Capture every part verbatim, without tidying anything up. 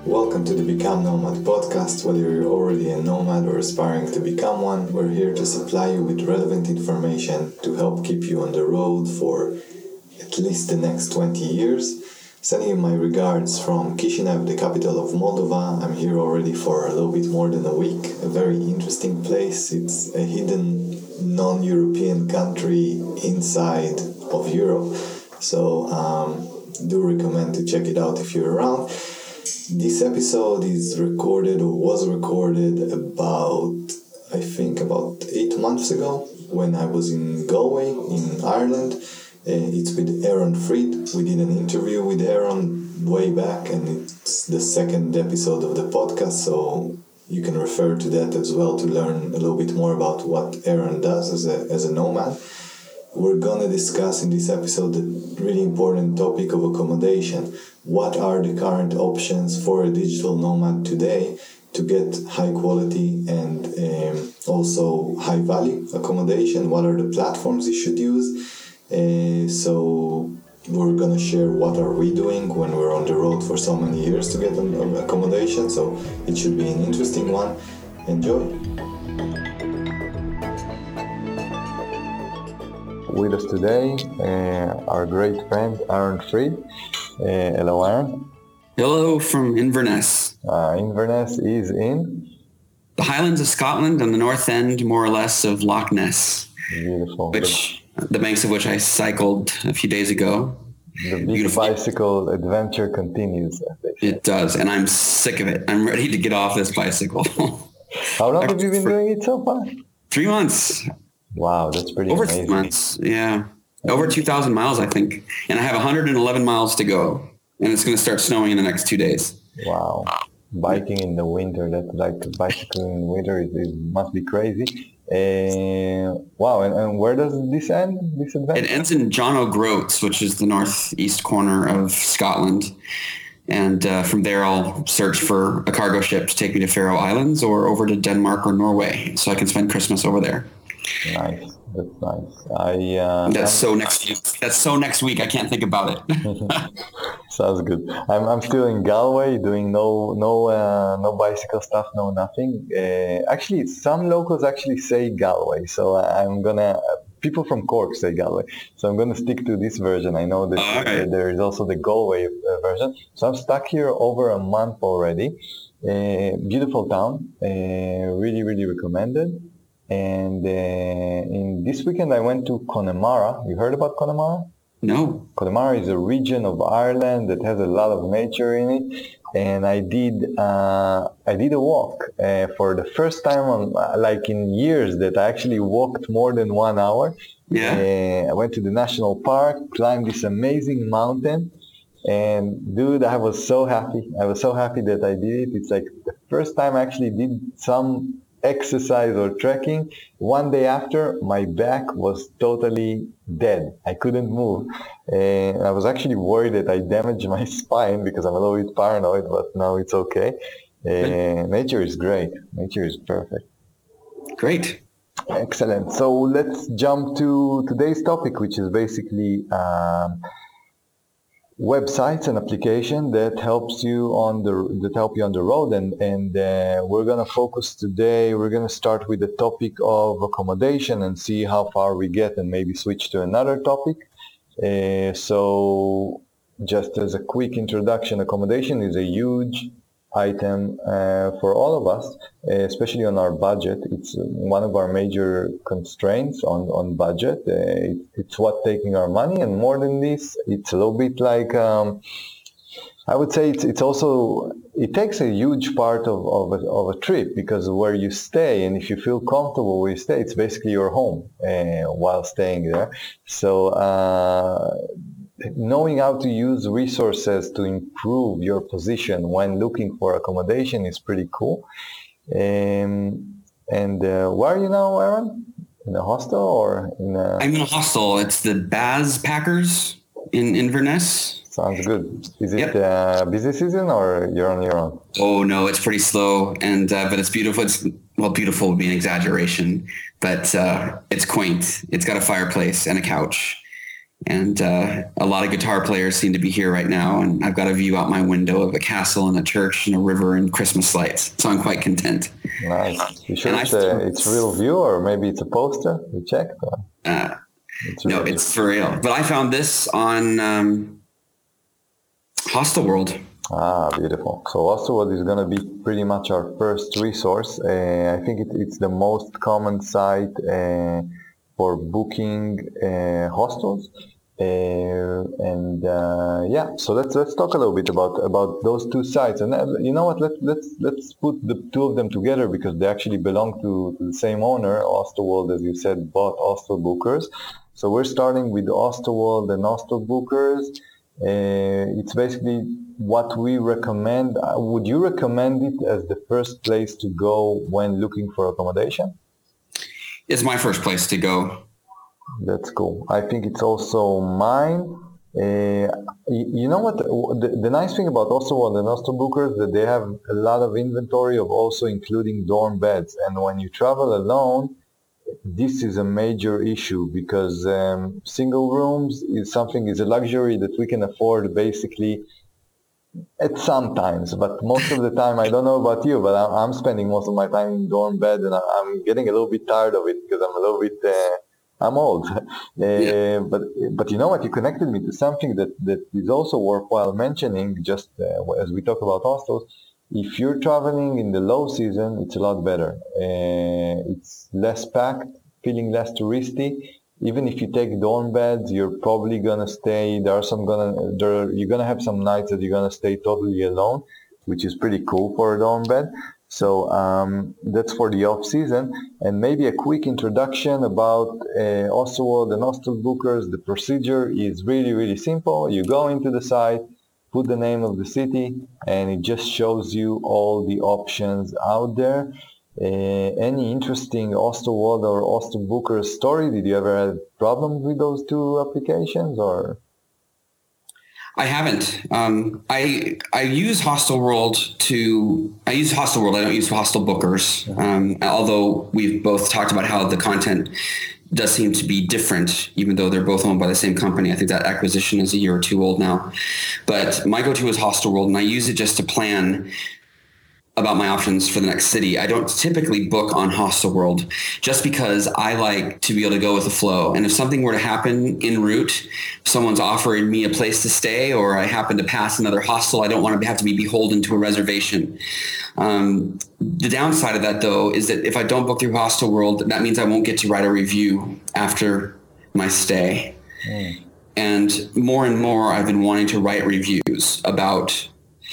Welcome to the Become Nomad podcast. Whether you're already a nomad or aspiring to become one, we're here to supply you with relevant information to help keep you on the road for at least the next twenty years. Sending you my regards from Chisinau, the capital of Moldova. I'm here already for a little bit more than a week. A very interesting place. It's a hidden non-European country inside of Europe. So um, do recommend to check it out if you're around. This episode is recorded or was recorded about, I think, about eight months ago when I was in Galway, in Ireland. Uh, it's with Aaron Freed. We did an interview with Aaron way back, and it's the second episode of the podcast, so you can refer to that as well to learn a little bit more about what Aaron does as a, as a nomad. We're going to discuss in this episode the really important topic of accommodation. What are the current options for a digital nomad today to get high quality and um, also high value accommodation? What are the platforms you should use? Uh, so we're going to share what are we doing when we're on the road for so many years to get an accommodation. So it should be an interesting one. Enjoy. With us today, uh, our great friend Aaron Freed. Uh, hello, Aaron. Hello from Inverness. Uh, Inverness is in? The Highlands of Scotland on the north end, more or less, of Loch Ness. Beautiful. Which, the banks of which I cycled a few days ago. The big Beautiful. bicycle adventure continues. It does, and I'm sick of it. I'm ready to get off this bicycle. How long have you been doing it so far? Three months. Wow, that's pretty Over amazing. three months, yeah. Over two thousand miles, I think. And I have one hundred eleven miles to go. And it's going to start snowing in the next two days. Wow. Biking in the winter, that's like bicycling in the winter, it, it must be crazy. Uh, wow, and, and where does this end, this adventure? It ends in John O'Groats, which is the northeast corner of Scotland. And uh, from there, I'll search for a cargo ship to take me to Faroe Islands or over to Denmark or Norway so I can spend Christmas over there. Nice. That's nice. I. Uh, that's so next week. That's so next week. I can't think about it. Sounds good. I'm I'm still in Galway, doing no no uh, no bicycle stuff, no nothing. Uh, actually, some locals actually say Galway, so I'm gonna. People from Cork say Galway, so I'm gonna stick to this version. I know that right. uh, there is also the Galway uh, version. So I'm stuck here over a month already. Uh, beautiful town. Uh, really really recommended. And uh, in this weekend, I went to Connemara. You heard about Connemara? No. Connemara is a region of Ireland that has a lot of nature in it. And I did uh, I did a walk uh, for the first time, on, like in years, that I actually walked more than one hour. Yeah. Uh, I went to the national park, climbed this amazing mountain. And dude, I was so happy. I was so happy that I did it. It's like the first time I actually did some exercise or trekking. One day after, my back was totally dead. I couldn't move. And I was actually worried that I damaged my spine because I'm a little bit paranoid, but now it's okay. Uh, nature is great. Nature is perfect. Great. Excellent. So let's jump to today's topic, which is basically um, websites and application that helps you on the that help you on the road, and and uh, we're gonna focus today. We're gonna start with the topic of accommodation and see how far we get, and maybe switch to another topic. Uh, so, just as a quick introduction, accommodation is a huge item uh, for all of us, uh, especially on our budget. It's one of our major constraints on, on budget. Uh, it, it's what taking our money, and more than this, it's a little bit like, um, I would say it's, it's also, it takes a huge part of, of, a, of a trip, because where you stay, and if you feel comfortable where you stay, it's basically your home uh, while staying there. So, uh, knowing how to use resources to improve your position when looking for accommodation is pretty cool. Um, and uh, where are you now, Aaron? In a hostel or in a... I'm in a hostel. It's the Baz Packers in Inverness. Sounds good. Is it yep. uh, busy season or you're on your own? Oh no, it's pretty slow, and uh, but it's beautiful. It's well, beautiful would be an exaggeration, but uh, it's quaint. It's got a fireplace and a couch. And uh, a lot of guitar players seem to be here right now. And I've got a view out my window of a castle and a church and a river and Christmas lights. So I'm quite content. Nice. You sure And it's, I- a, it's real view, or maybe it's a poster? You checked? Or? Uh, It's no, real it's for real. But I found this on um, Hostel World. Ah, beautiful. So Osterworld is going to be pretty much our first resource. Uh, I think it, it's the most common site uh, for booking uh, hostels. Uh, and uh, yeah, so let's let's talk a little bit about about those two sites. And uh, you know what? Let's let's let's put the two of them together because they actually belong to, to the same owner. Osterworld, as you said, bought Hostel Bookers. So we're starting with Osterworld and Hostel Bookers. Uh, it's basically what we recommend. Uh, would you recommend it as the first place to go when looking for accommodation? It's my first place to go. That's cool. I think it's also mine. Uh, you, you know what? The, the nice thing about Osterworld and Hostel Bookers that they have a lot of inventory of also including dorm beds. And when you travel alone, this is a major issue because um, single rooms is something is a luxury that we can afford basically at some times, but most of the time, I don't know about you, but I'm, I'm spending most of my time in dorm bed, and I'm getting a little bit tired of it because I'm a little bit, uh, I'm old. uh, Yeah. But but you know what? You connected me to something that, that is also worthwhile mentioning. Just uh, as we talk about hostels, if you're traveling in the low season, it's a lot better. Uh, it's less packed, feeling less touristy. Even if you take dorm beds, you're probably gonna stay. There are some gonna there. You're gonna have some nights that you're gonna stay totally alone, which is pretty cool for a dorm bed. So um, that's for the off season. And maybe a quick introduction about uh, Osterworld and Hostel Bookers. The procedure is really really simple. You go into the site, put the name of the city, and it just shows you all the options out there. Uh, any interesting Osterworld or Hostel Booker story? Did you ever have problems with those two applications, or? I haven't. Um, I I use Hostel World to I use Hostel World. I don't use Hostel Bookers. Um, although we've both talked about how the content does seem to be different, even though they're both owned by the same company. I think that acquisition is a year or two old now. But my go-to is Hostel World, and I use it just to plan about my options for the next city. I don't typically book on Hostel World just because I like to be able to go with the flow. And if something were to happen en route, someone's offering me a place to stay, or I happen to pass another hostel, I don't want to have to be beholden to a reservation. Um, the downside of that, though, is that if I don't book through Hostel World, that means I won't get to write a review after my stay. Mm. And more and more, I've been wanting to write reviews about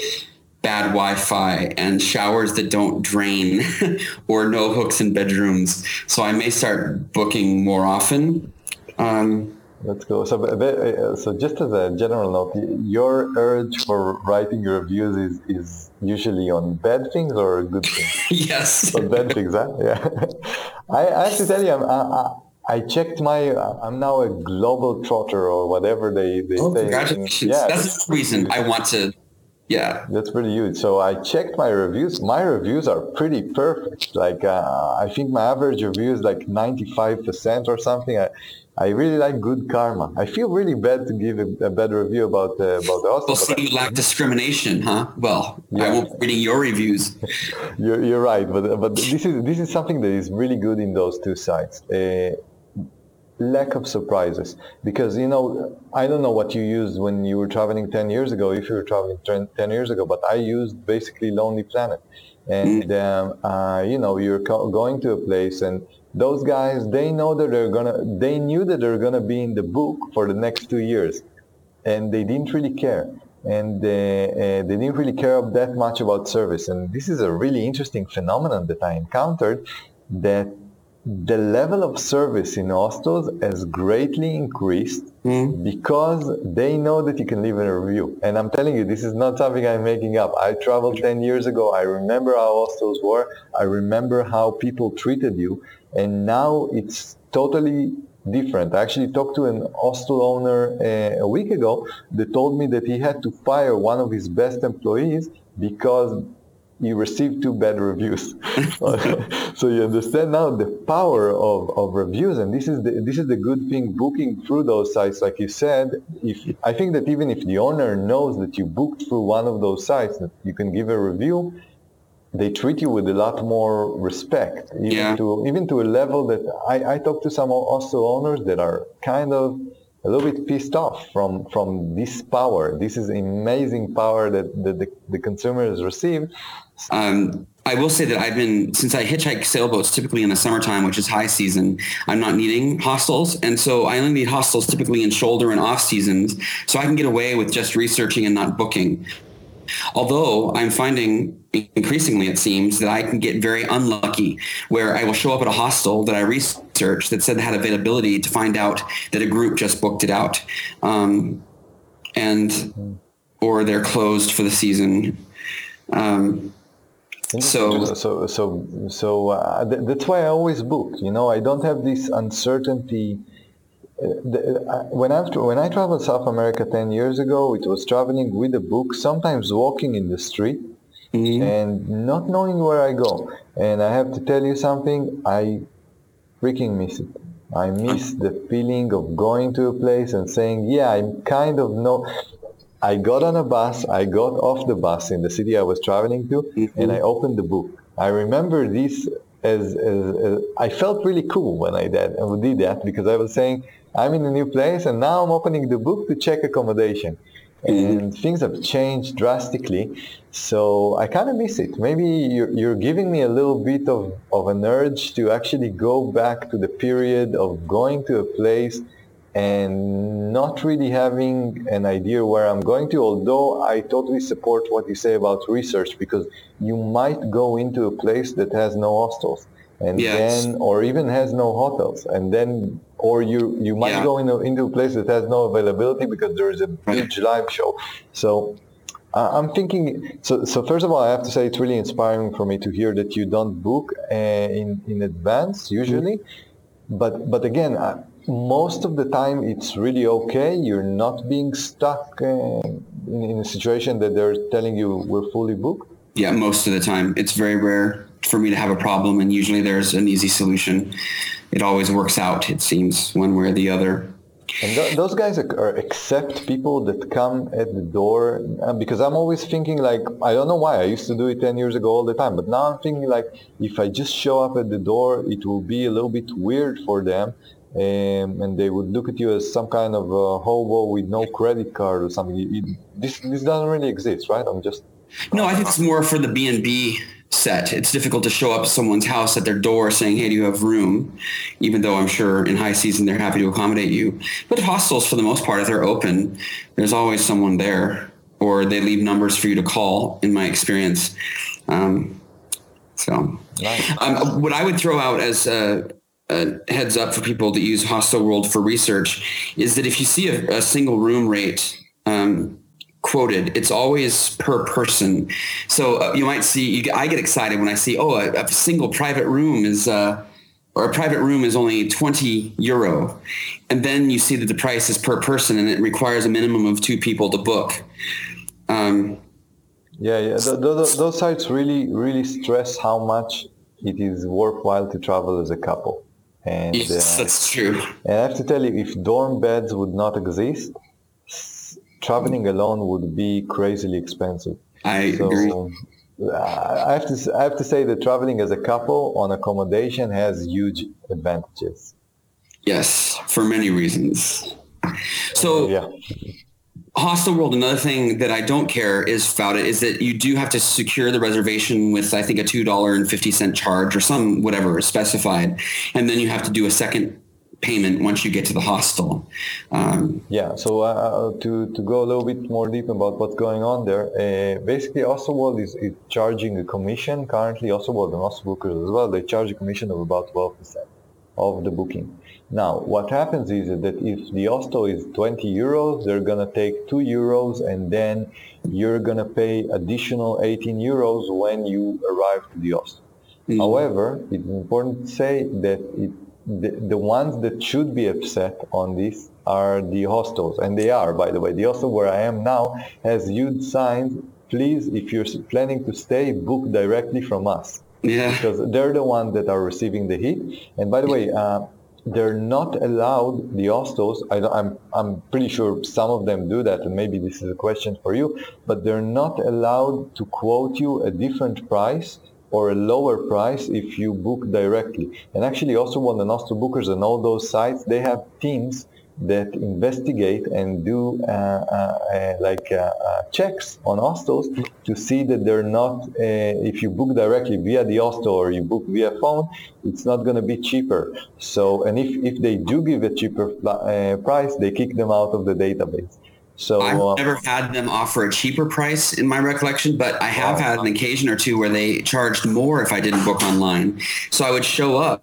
bad Wi-Fi and showers that don't drain or no hooks in bedrooms. So I may start booking more often. Um, That's cool. So, so just as a general note, your urge for writing your reviews is, is usually on bad things or good things? Yes. On bad things, huh? Yeah. I, I have to tell you, I'm, I, I checked my, I'm now a global trotter or whatever they, they oh, say. Congratulations. Yeah, that's the reason I want to. Yeah, that's pretty huge. So I checked my reviews. My reviews are pretty perfect. Like uh, I think my average review is like ninety-five percent or something. I, I really like good karma. I feel really bad to give a, a bad review about uh, about the hostel. Well, so you lack discrimination, huh? Well, yeah. I won't be reading your reviews. you're you're right, but but this is this is something that is really good in those two sites. Uh, lack of surprises, because you know I don't know what you used when you were traveling ten years ago, if you were traveling ten years ago, but I used basically Lonely Planet, and mm. um, uh, you know you're co- going to a place, and those guys, they know that they're gonna they knew that they're gonna be in the book for the next two years, and they didn't really care, and uh, uh, they didn't really care that much about service. And this is a really interesting phenomenon that I encountered, that the level of service in hostels has greatly increased mm. because they know that you can leave a review. And I'm telling you, this is not something I'm making up. I traveled ten years ago. I remember how hostels were. I remember how people treated you. And now it's totally different. I actually talked to an hostel owner uh, a week ago that told me that he had to fire one of his best employees because you receive two bad reviews. So you understand now the power of, of reviews, and this is the this is the good thing booking through those sites, like you said. If I think that even if the owner knows that you booked through one of those sites, that you can give a review, they treat you with a lot more respect, even yeah. to even to a level that I, I talk to some hostel owners that are kind of a little bit pissed off from from this power. This is amazing power that, that the, the consumers receive. Um, I will say that I've been, since I hitchhike sailboats typically in the summertime, which is high season, I'm not needing hostels. And so I only need hostels typically in shoulder and off seasons. So I can get away with just researching and not booking. Although I'm finding increasingly, it seems, that I can get very unlucky where I will show up at a hostel that I researched that said they had availability to find out that a group just booked it out. Um, and, or they're closed for the season. Um, So, so, so, so uh, th- that's why I always book. You know, I don't have this uncertainty. Uh, the, uh, when I when I traveled South America ten years ago, it was traveling with a book, sometimes walking in the street, mm-hmm. and not knowing where I go. And I have to tell you something, I freaking miss it. I miss the feeling of going to a place and saying, "Yeah, I kind of know." I got on a bus, I got off the bus in the city I was traveling to, mm-hmm. and I opened the book. I remember this as, as, as, I felt really cool when I did, and did that, because I was saying, I'm in a new place, and now I'm opening the book to check accommodation. Mm-hmm. And things have changed drastically, so I kind of miss it. Maybe you're, you're giving me a little bit of, of an urge to actually go back to the period of going to a place and not really having an idea where I'm going to, although I totally support what you say about research, because you might go into a place that has no hostels, and yes. then, or even has no hotels, and then, or you, you might yeah. go into, into a place that has no availability because there is a huge live show. So uh, I'm thinking, so, so first of all, I have to say it's really inspiring for me to hear that you don't book uh, in, in advance usually, mm-hmm. but, but again, I, most of the time it's really okay. You're not being stuck uh, in, in a situation that they're telling you we're fully booked. Yeah, most of the time. It's very rare for me to have a problem, and usually there's an easy solution. It always works out, it seems, one way or the other. And th- those guys are, are accept people that come at the door, uh, because I'm always thinking like, I don't know why, I used to do it ten years ago all the time, but now I'm thinking like, if I just show up at the door, it will be a little bit weird for them. Um, and they would look at you as some kind of a hobo with no credit card or something. It, this this doesn't really exist, right? I'm just no. I think it's more for the B and B set. It's difficult to show up at someone's house at their door saying, "Hey, do you have room?" Even though I'm sure in high season they're happy to accommodate you. But hostels, for the most part, if they're open, there's always someone there, or they leave numbers for you to call. In my experience, um, so nice. um, what I would throw out as a Uh, heads up for people that use Hostelworld for research is that if you see a, a single room rate um, quoted, it's always per person. So uh, you might see, you, I get excited when I see, oh, a, a single private room is, uh, or a private room is only twenty euro. And then you see that the price is per person and it requires a minimum of two people to book. Um, yeah, yeah. Th- th- those sites really, really stress how much it is worthwhile to travel as a couple. And, yes, uh, that's true. And I have to tell you, if dorm beds would not exist, traveling alone would be crazily expensive. I so, agree. Uh, I have to I have to say that traveling as a couple on accommodation has huge advantages. Yes, for many reasons. So, uh, yeah. Hostelworld, another thing that I don't care is about it is that you do have to secure the reservation with, I think, a two dollars and fifty cents charge or some whatever is specified. And then you have to do a second payment once you get to the hostel. Um, yeah, so uh, to, to go a little bit more deep about what's going on there, uh, basically Hostelworld is, is charging a commission. Currently, Hostelworld and Hostelbookers as well, they charge a commission of about twelve percent of the booking. Now, what happens is that if the hostel is twenty euros, they're going to take two euros, and then you're going to pay additional eighteen euros when you arrive to the hostel. Mm-hmm. However, it's important to say that it, the, the ones that should be upset on this are the hostels, and they are, by the way. The hostel where I am now has huge signs please, if you're planning to stay, book directly from us. Yeah. Because they're the ones that are receiving the heat. And by the way, uh, they're not allowed, the hostels, I don't, I'm, I'm pretty sure some of them do that, and maybe this is a question for you, but they're not allowed to quote you a different price or a lower price if you book directly. And actually also on the hostel bookers and all those sites, they have teams that investigate and do uh, uh, uh, like uh, uh, checks on hostels to see that they're not, uh, if you book directly via the hostel or you book via phone, it's not going to be cheaper. So, and if, if they do give a cheaper uh, price, they kick them out of the database. So I've uh, never had them offer a cheaper price in my recollection, but I have wow. had an occasion or two where they charged more if I didn't book online. So I would show up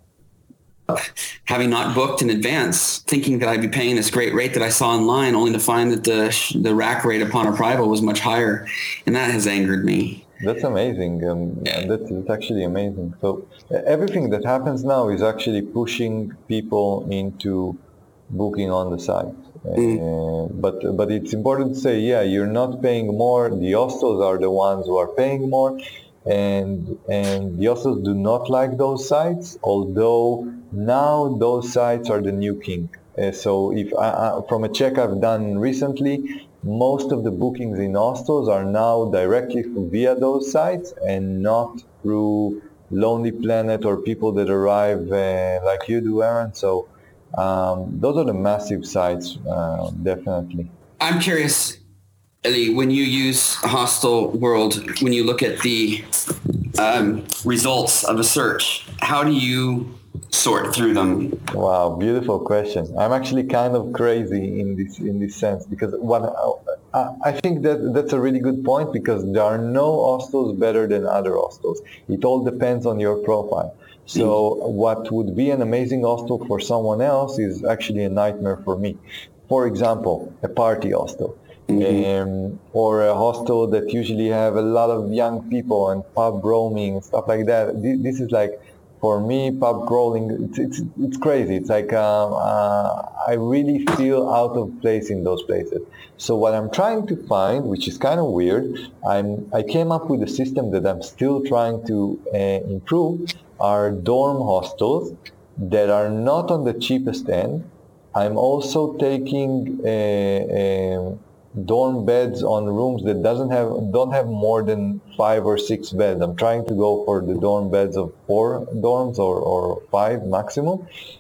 having not booked in advance, thinking that I'd be paying this great rate that I saw online, only to find that the the rack rate upon arrival was much higher, and that has angered me. That's amazing. Um, yeah. that's, that's actually amazing. So uh, everything that happens now is actually pushing people into booking on the site. Mm. Uh, but but it's important to say, yeah, you're not paying more. The hostels are the ones who are paying more, and and the hostels do not like those sites. Although now those sites are the new king. Uh, so if I, I, from a check I've done recently, most of the bookings in hostels are now directly via those sites and not through Lonely Planet or people that arrive uh, like you do, Aaron. So. Um, those are the massive sites, uh, definitely. I'm curious, Eli, when you use Hostel World, when you look at the um, results of a search, how do you sort through them? Wow, beautiful question. I'm actually kind of crazy in this in this sense because what I, I think that that's a really good point because there are no hostels better than other hostels. It all depends on your profile. So what would be an amazing hostel for someone else is actually a nightmare for me. For example, a party hostel. Mm-hmm. Um, or a hostel that usually have a lot of young people and pub roaming and stuff like that. This is like, for me, pub crawling, it's, it's, it's crazy. It's like um, uh, I really feel out of place in those places. So what I'm trying to find, which is kind of weird, I'm, I came up with a system that I'm still trying to uh, improve, are dorm hostels that are not on the cheapest end. I'm also taking uh, uh, dorm beds on rooms that doesn't have don't have more than five or six beds. I'm trying to go for the dorm beds of four dorms or, or five maximum.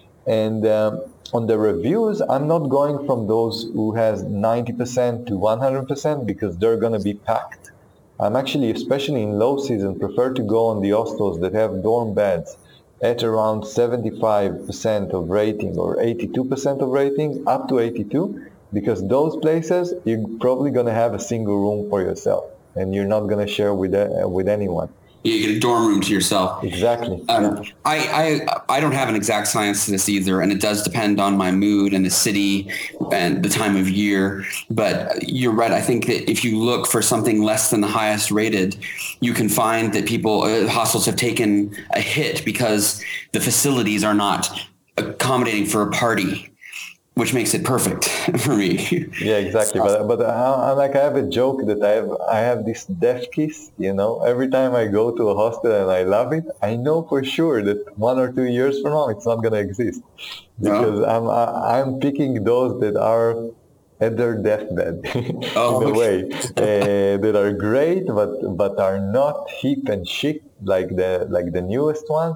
And um, on the reviews, I'm not going from those who has ninety percent to one hundred percent because they're going to be packed. I'm actually, especially in low season, prefer to go on the hostels that have dorm beds at around seventy-five percent of rating or eighty-two percent of rating, up to eighty-two, because those places, you're probably going to have a single room for yourself and you're not going to share with uh, with anyone. You get a dorm room to yourself. Exactly. Um, I, I I don't have an exact science to this either, and it does depend on my mood and the city and the time of year. But you're right. I think that if you look for something less than the highest rated, you can find that people, uh, hostels have taken a hit because the facilities are not accommodating for a party, which makes it perfect for me. Yeah, exactly. But but I, like I have a joke that I have I have this death kiss. You know, every time I go to a hostel and I love it, I know for sure that one or two years from now it's not going to exist because no. I'm I, I'm picking those that are at their deathbed oh, in a way uh, that are great, but but are not hip and chic like the like the newest ones,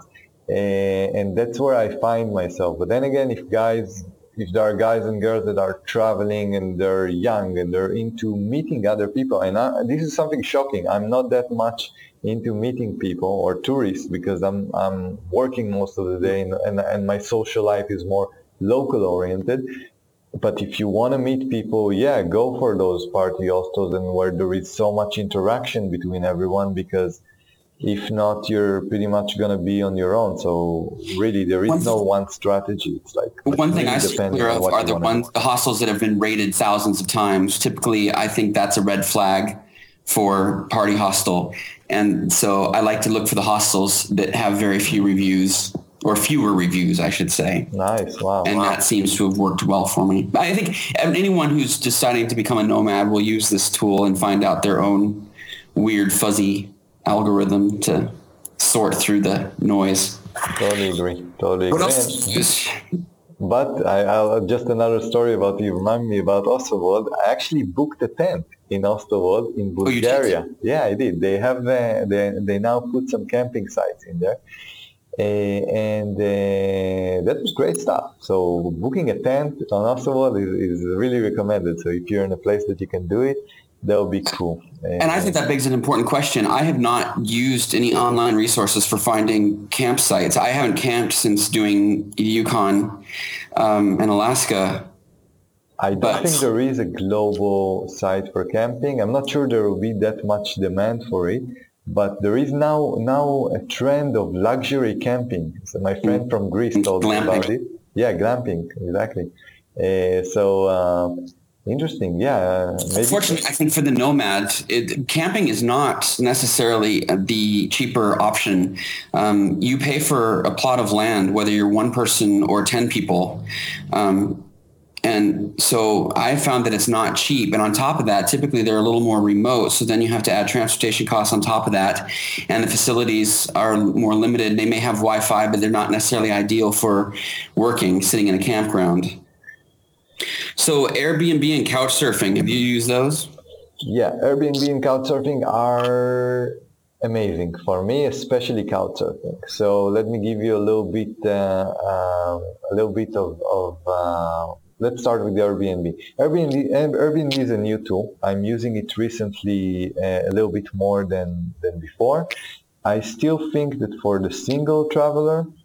uh, and that's where I find myself. But then again, if guys. If there are guys and girls that are traveling and they're young and they're into meeting other people, and I, this is something shocking. I'm not that much into meeting people or tourists because I'm I'm working most of the day and, and, and my social life is more local oriented. But if you want to meet people, yeah, go for those party hostels and where there is so much interaction between everyone because if not, you're pretty much going to be on your own. So really, there is one no one strategy. It's like one thing I see clear of are the ones, the hostels that have been rated thousands of times. Typically, I think that's a red flag for party hostel. And so I like to look for the hostels that have very few reviews or fewer reviews, I should say. Nice. Wow. And wow. that seems to have worked well for me. I think anyone who's deciding to become a nomad will use this tool and find out their own weird fuzzy algorithm to sort through the noise. Totally agree. Totally What agree. else? But I, I'll, just another story about you remind me about Osterwald. I actually booked a tent in Osterwald in Bulgaria. Oh, yeah, I did. They have uh, they they now put some camping sites in there, uh, and uh, that was great stuff. So booking a tent on Osterwald is, is really recommended. So if you're in a place that you can do it, that would be cool. And I think that begs an important question. I have not used any online resources for finding campsites. I haven't camped since doing Yukon um, and Alaska. I don't but, think there is a global site for camping. I'm not sure there will be that much demand for it, but there is now now a trend of luxury camping. So my friend from Greece told me about it. Yeah, glamping, exactly. Uh, so... Uh, Interesting, yeah. Maybe. Unfortunately, I think for the nomad, it, camping is not necessarily the cheaper option. Um, you pay for a plot of land, whether you're one person or ten people. Um, and so I found that it's not cheap. And on top of that, typically they're a little more remote. So then you have to add transportation costs on top of that. And the facilities are more limited. They may have Wi-Fi, but they're not necessarily ideal for working, sitting in a campground. So Airbnb and Couchsurfing, have you used those? Yeah, Airbnb and Couchsurfing are amazing for me, especially Couchsurfing. So let me give you a little bit, uh, uh, a little bit of, of uh, let's start with the Airbnb. Airbnb. Airbnb is a new tool. I'm using it recently uh, a little bit more than, than before. I still think that for the single traveler, uh,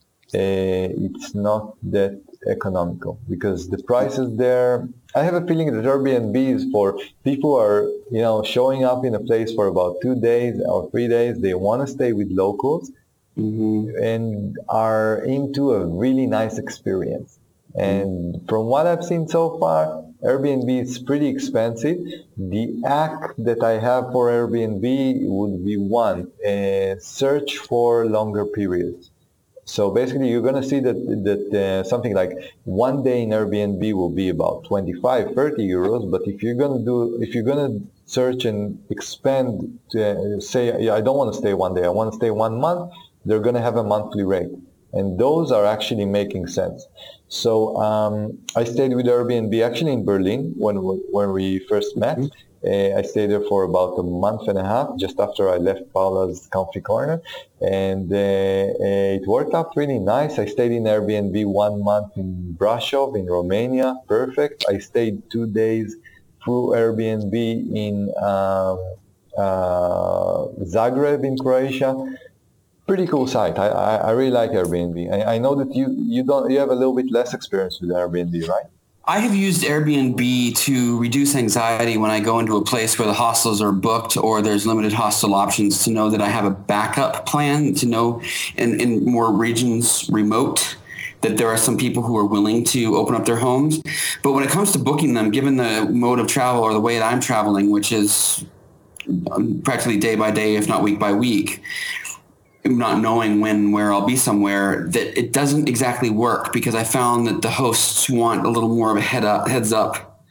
it's not that economical because the prices there, I have a feeling that Airbnb is for people who are, you know, showing up in a place for about two days or three days. They want to stay with locals mm-hmm. and are into a really nice experience. And mm-hmm. from what I've seen so far, Airbnb is pretty expensive. The hack that I have for Airbnb would be one, uh, search for longer periods. So basically, you're going to see that that uh, something like one day in Airbnb will be about twenty-five, thirty euros. But if you're going to do, if you're going to search and expand, to, uh, say, yeah, I don't want to stay one day, I want to stay one month, they're going to have a monthly rate. And those are actually making sense. So um, I stayed with Airbnb actually in Berlin when we, when we first met. Mm-hmm. Uh, I stayed there for about a month and a half, just after I left Paula's Comfy Corner, and uh, uh, it worked out really nice. I stayed in Airbnb one month in Brasov in Romania, perfect. I stayed two days through Airbnb in um, uh, Zagreb in Croatia. Pretty cool site. I, I, I really like Airbnb. I, I know that you, you don't you have a little bit less experience with Airbnb, right? I have used Airbnb to reduce anxiety when I go into a place where the hostels are booked or there's limited hostel options, to know that I have a backup plan, to know in, in more regions remote that there are some people who are willing to open up their homes. But when it comes to booking them, given the mode of travel or the way that I'm traveling, which is practically day by day, if not week by week, not knowing when, where I'll be somewhere, that it doesn't exactly work because I found that the hosts want a little more of a head up, heads up.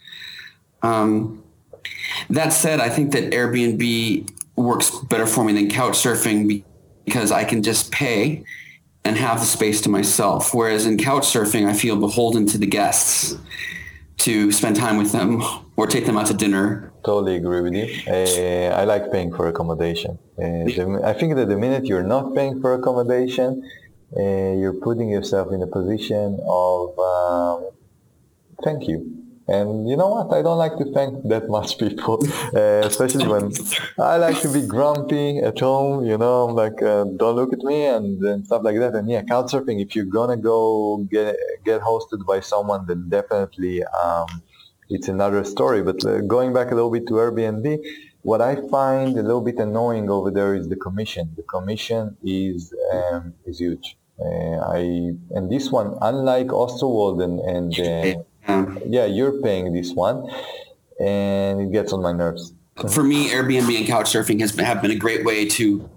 Um, that said, I think that Airbnb works better for me than Couchsurfing because I can just pay and have the space to myself. Whereas in Couchsurfing, I feel beholden to the guests to spend time with them or take them out to dinner. Totally agree with you. Uh, I like paying for accommodation. Uh, the, I think that the minute you're not paying for accommodation, uh, you're putting yourself in a position of um, thank you. And you know what? I don't like to thank that much people, uh, especially when I like to be grumpy at home, you know, like, uh, don't look at me and, and stuff like that. And yeah, Couchsurfing, if you're going to go get get hosted by someone, then definitely um, it's another story. But uh, going back a little bit to Airbnb, what I find a little bit annoying over there is the commission. The commission is um, is huge. Uh, I and this one, unlike Osterwald and, and uh, yeah, you're paying this one, and it gets on my nerves. For me, Airbnb and Couchsurfing has been, have been a great way to,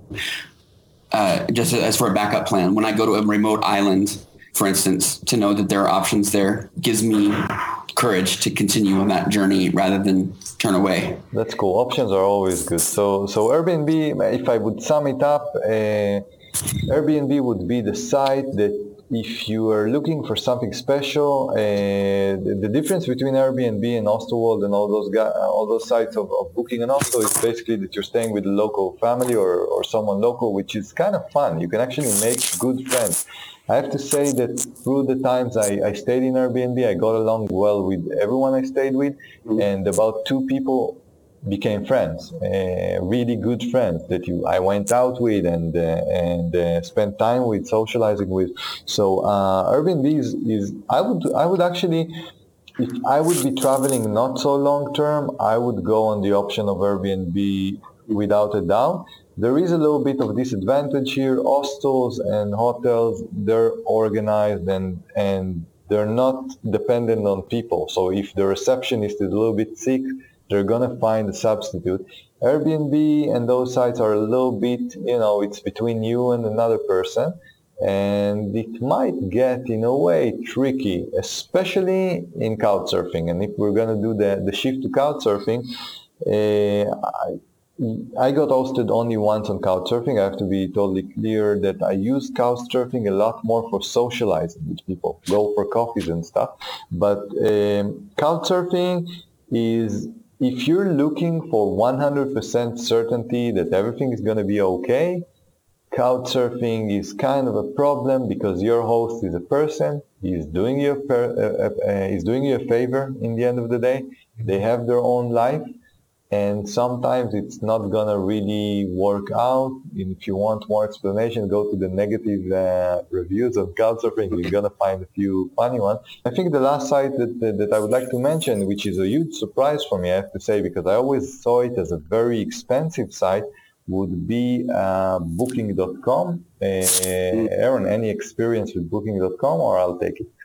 uh, just as for a backup plan. When I go to a remote island, for instance, to know that there are options there gives me courage to continue on that journey rather than turn away. That's cool. Options are always good. So, so Airbnb, if I would sum it up, uh, Airbnb would be the site that if you are looking for something special, uh, the, the difference between Airbnb and Osterworld and all those guys, all those sites of, of booking and Oslo is basically that you're staying with a local family or, or someone local, which is kind of fun. You can actually make good friends. I have to say that through the times I, I stayed in Airbnb, I got along well with everyone I stayed with, mm-hmm. and about two people became friends, uh, really good friends that you I went out with and uh, and uh, spent time with, socializing with. So uh, Airbnb is, is I would I would actually, if I would be traveling not so long term, I would go on the option of Airbnb without a doubt. There is a little bit of disadvantage here. Hostels and hotels, they're organized and and they're not dependent on people. So if the receptionist is a little bit sick, they're gonna find a substitute. Airbnb and those sites are a little bit, you know, it's between you and another person, and it might get in a way tricky, especially in couchsurfing. And if we're gonna do the, the shift to couchsurfing, uh, I, I got hosted only once on couchsurfing. I have to be totally clear that I use couchsurfing a lot more for socializing with people, go for coffees and stuff. But um, couchsurfing is, if you're looking for one hundred percent certainty that everything is going to be okay, couchsurfing is kind of a problem because your host is a person. He's doing you a, per, uh, uh, he's doing you a favor in the end of the day. They have their own life, and sometimes it's not going to really work out. And if you want more explanation, go to the negative uh, reviews of couchsurfing. You're going to find a few funny ones. I think the last site that, that, that I would like to mention, which is a huge surprise for me, I have to say, because I always saw it as a very expensive site, would be uh, booking dot com. Uh, Aaron, any experience with booking dot com, or I'll take it?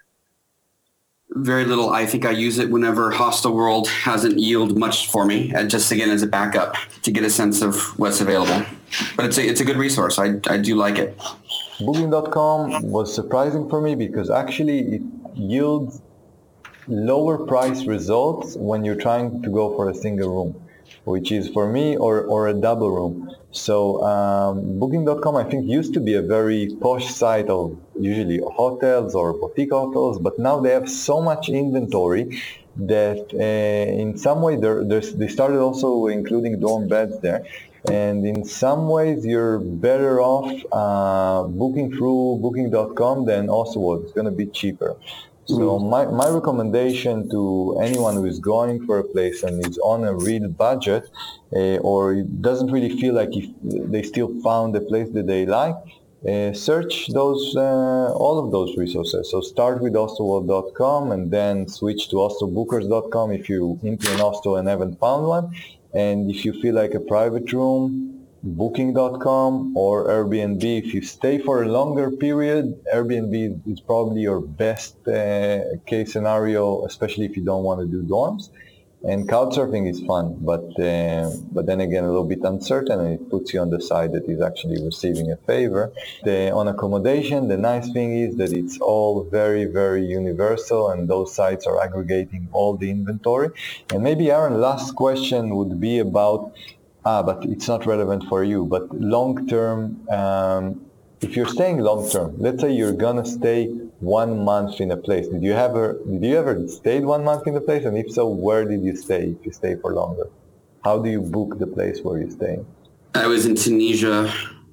Very little. I think I use it whenever Hostelworld hasn't yielded much for me, and just again as a backup to get a sense of what's available. But it's a, it's a good resource. I, I do like it. booking dot com was surprising for me because actually it yields lower price results when you're trying to go for a single room, which is for me, or, or a double room. So um, booking dot com, I think, used to be a very posh site of usually hotels or boutique hotels, but now they have so much inventory that uh, in some way they're, they're, they started also including dorm beds there. And in some ways you're better off uh, booking through booking dot com than Osterworld. It's going to be cheaper. So my, my recommendation to anyone who is going for a place and is on a real budget uh, or doesn't really feel like if they still found a place that they like, uh, search those uh, all of those resources. So start with osterworld dot com and then switch to osterbookers dot com if you're into an hostel and haven't found one. And if you feel like a private room, booking dot com or Airbnb. If you stay for a longer period, Airbnb is probably your best uh, case scenario, especially if you don't want to do dorms. And couchsurfing is fun, but uh, but then again, a little bit uncertain, and it puts you on the side that is actually receiving a favor. The, on accommodation, the nice thing is that it's all very, very universal, and those sites are aggregating all the inventory. And maybe, Aaron, last question would be about Ah, but it's not relevant for you. But long-term, um, if you're staying long-term, let's say you're gonna stay one month in a place. Did you ever, did you ever stayed one month in a place? And if so, where did you stay if you stay for longer? How do you book the place where you stay? I was in Tunisia,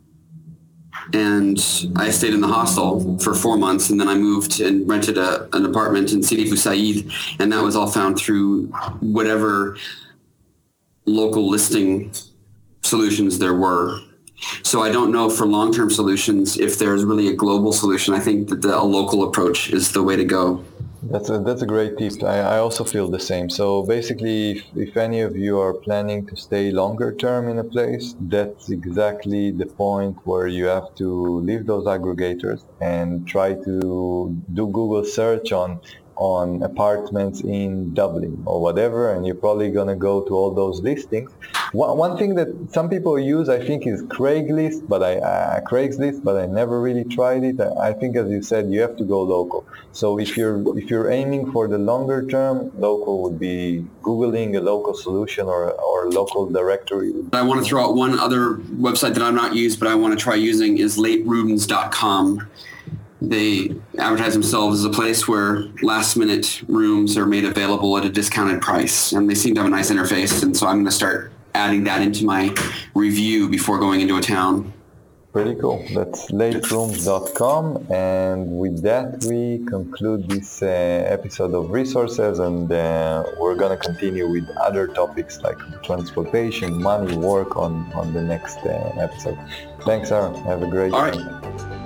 and I stayed in the hostel for four months, and then I moved and rented a, an apartment in Sidi Bou Said, and that was all found through whatever local listing solutions there were. So I don't know for long-term solutions if there's really a global solution. I think that the, a local approach is the way to go. That's a, that's a great tip. I, I also feel the same. So basically, if, if any of you are planning to stay longer term in a place, that's exactly the point where you have to leave those aggregators and try to do Google search on on apartments in Dublin or whatever, and you're probably going to go to all those listings. One, one thing that some people use, I think, is Craigslist, but I uh, Craigslist, but I never really tried it. I, I think, as you said, you have to go local. So if you're if you're aiming for the longer term, local would be Googling a local solution or or local directory. I want to throw out one other website that I'm not used, but I want to try using is late rooms dot com. They advertise themselves as a place where last-minute rooms are made available at a discounted price, and they seem to have a nice interface, and so I'm going to start adding that into my review before going into a town. Pretty cool. That's late rooms dot com, and with that we conclude this uh, episode of Resources, and uh, we're going to continue with other topics like transportation, money, work on, on the next uh, episode. Thanks, Aaron. Have a great All day. right.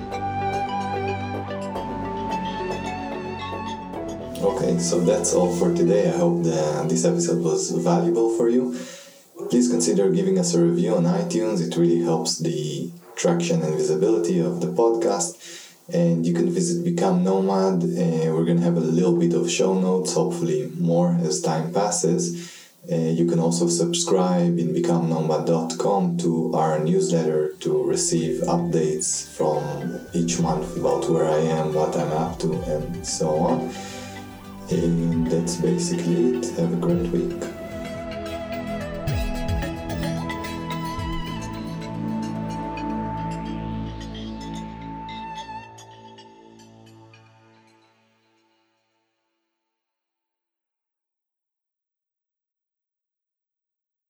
Okay, so that's all for today. I hope that this episode was valuable for you. Please consider giving us a review on iTunes. It really helps the traction and visibility of the podcast. And you can visit Become Nomad. Uh, we're going to have a little bit of show notes, hopefully more as time passes. Uh, you can also subscribe in become nomad dot com to our newsletter to receive updates from each month about where I am, what I'm up to, and so on. And that's basically it. Have a great week.